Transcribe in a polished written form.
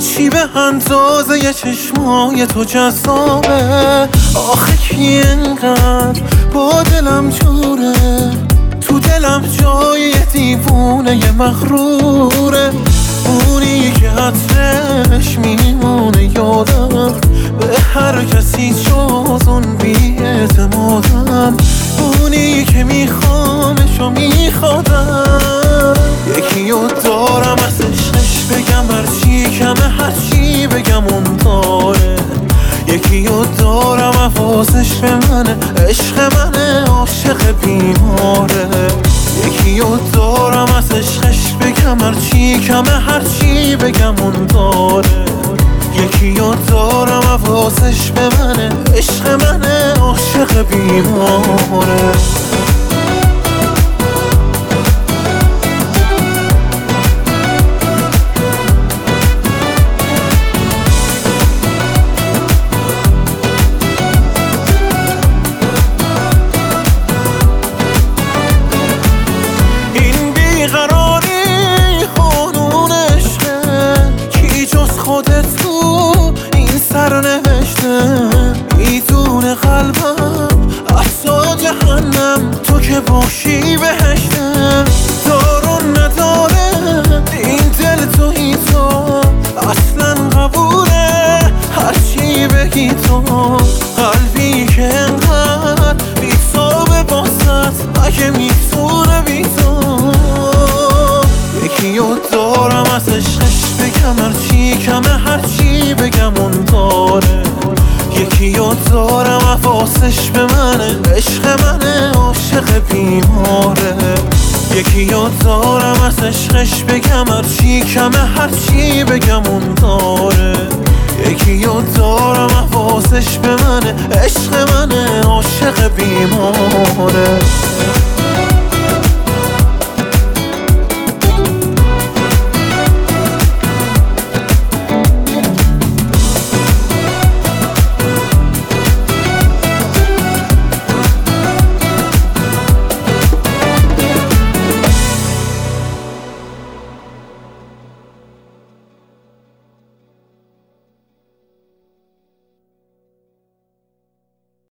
چی به اندازه ی چشمای تو جذابه؟ آخه کی انقدر با دلم جوره؟ تو دلم جای یه دیوونه یه مغروره، اونی که عطرش میمونه یادم، به هر کسی جز اون بی اعتمادم، اونی که میخوامش و میخوادم. یکی رو دارم از عشقش بگم هرچی کمه، هرچی بگم اون داره. یکی رو دارم حواسش به منه، عشق منه، عاشق بیماره. یکی رو دارم از عشقش بگم هرچی کمه، هرچی بگم اون داره. یکی رو دارم حواسش به منه، عشق منه، عاشق بیماره. خودت تو این سرنوشته، میدونه قلبم احسا جهنم، تو که باشی بهشته. دارون نداره این دل توی تو، اصلا قبوله هرچی بگی تو. قلبی که انقدر بیتابه باست، اگه میتونه بی تو. یکی رو دارم از عشقش بگم هرچی کمه، هرچی بگم اون داره. یکی رو دارم حواسش به منه، عشق منه، عاشق بیماره. یکی رو دارم از عشقش بگم هرچی کمه، هرچی بگم اون داره. یکی رو دارم حواسش به منه، عشق منه، عاشق بیماره.